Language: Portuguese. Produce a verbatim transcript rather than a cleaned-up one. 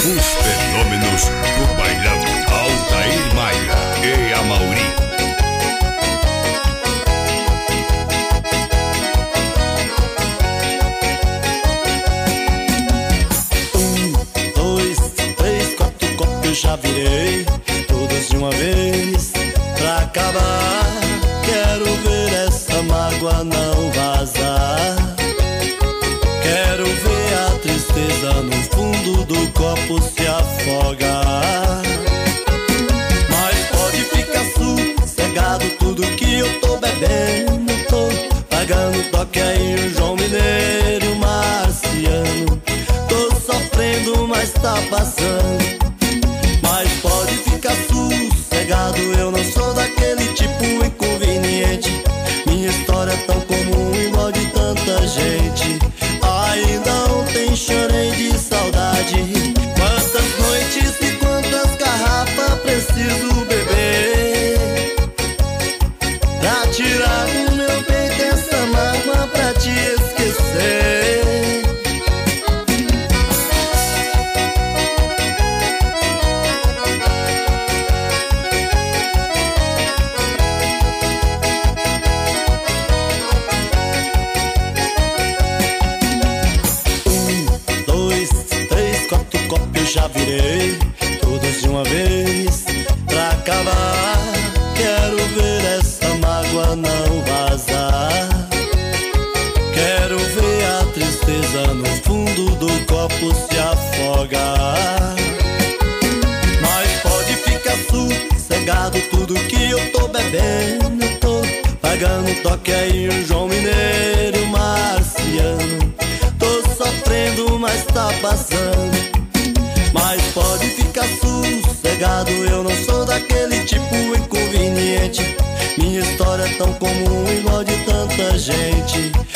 Os fenômenos do bailão. Altair Maia e Amaury. Um, dois, três, quatro copos eu já virei, todos de uma vez, pra acabar. Quero ver essa mágoa não vazar. Quero ver a tristeza no fundo do copo se afogar. Mas pode ficar sossegado, tudo que eu tô bebendo, tô pagando toque aí o João Mineiro e o Marciano. Tô sofrendo, mas tá passando. Mas pode ficar sossegado, eu não sou daquele tipo inconveniente. Minha história é tão comum, igual de tanta gente. Ainda ontem chorei de saudade. Quantas noites e quantas garrafas preciso beber pra tirar do meu peito essa mágoa, pra te esquecer. Já virei, todos de uma vez, pra acabar. Quero ver essa mágoa não vazar. Quero ver a tristeza no fundo do copo se afogar. Mas pode ficar sossegado, tudo que eu tô bebendo, eu tô pagando toque aí o João Mineiro e o Marciano. Tô sofrendo, mas tá passando. Mas pode ficar sossegado, eu não sou daquele tipo inconveniente. Minha história é tão comum, igual de tanta gente.